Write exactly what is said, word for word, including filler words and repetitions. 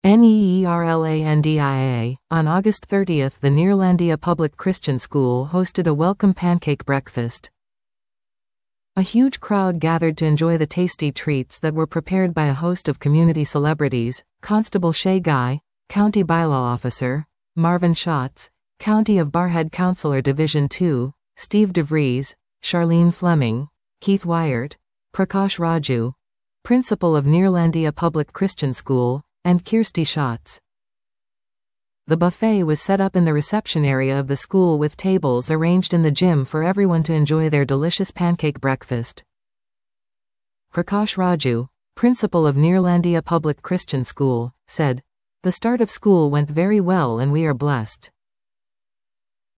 NEERLANDIA. On August thirtieth, the Neerlandia Public Christian School hosted a welcome pancake breakfast. A huge crowd gathered to enjoy the tasty treats that were prepared by a host of community celebrities: Constable Shay Guy, County Bylaw Officer, Marvin Schatz, County of Barrhead Councillor Division two, Steve DeVries, Charlene Fleming, Keith Wyert, Prakash Raju, Principal of Neerlandia Public Christian School, and Kirsty Schatz. The buffet was set up in the reception area of the school with tables arranged in the gym for everyone to enjoy their delicious pancake breakfast. Prakash Raju, principal of Neerlandia Public Christian School, said, "The start of school went very well and we are blessed.